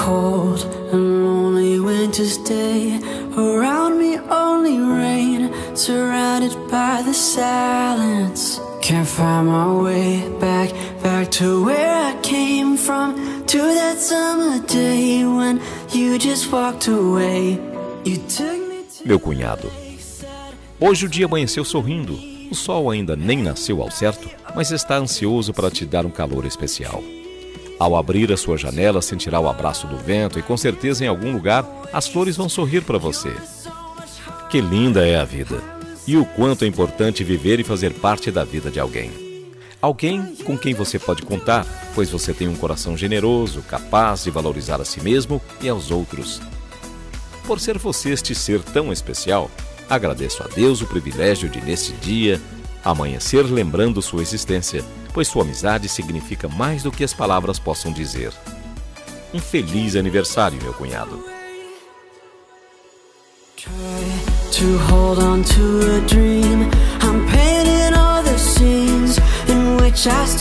cold and lonely winter's day. Around me only rain, surrounded by the silence. Can't find my way back to where I came from. To that summer day when you just walked away. You took me to... Meu cunhado, hoje o dia amanheceu sorrindo. O sol ainda nem nasceu ao certo, mas está ansioso para te dar um calor especial. Ao abrir a sua janela, sentirá o abraço do vento e com certeza em algum lugar as flores vão sorrir para você. Que linda é a vida! E o quanto é importante viver e fazer parte da vida de alguém. Alguém com quem você pode contar, pois você tem um coração generoso, capaz de valorizar a si mesmo e aos outros. Por ser você este ser tão especial, agradeço a Deus o privilégio de, neste dia, amanhecer lembrando sua existência, pois sua amizade significa mais do que as palavras possam dizer. Um feliz aniversário, meu cunhado. To hold on to a dream, I'm painting all the scenes in which I